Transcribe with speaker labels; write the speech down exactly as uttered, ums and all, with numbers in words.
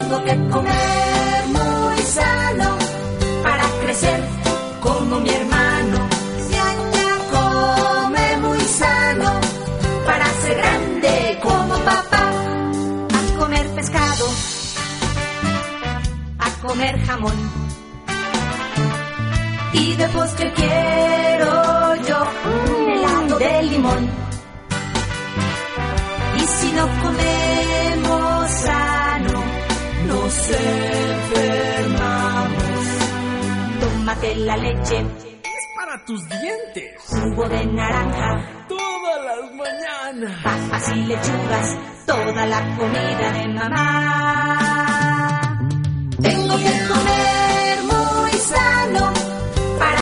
Speaker 1: Tengo que comer muy sano para crecer como mi hermano. Ñaña come muy sano para ser grande como papá. A comer pescado, a comer jamón. Y de postre quiero yo un helado de limón. Y si no comemos sano, nos enfermamos. Tómate la leche,
Speaker 2: es para tus dientes.
Speaker 1: Jugo de naranja,
Speaker 2: todas las mañanas.
Speaker 1: Papas y lechugas, toda la comida de mamá. Tengo que comer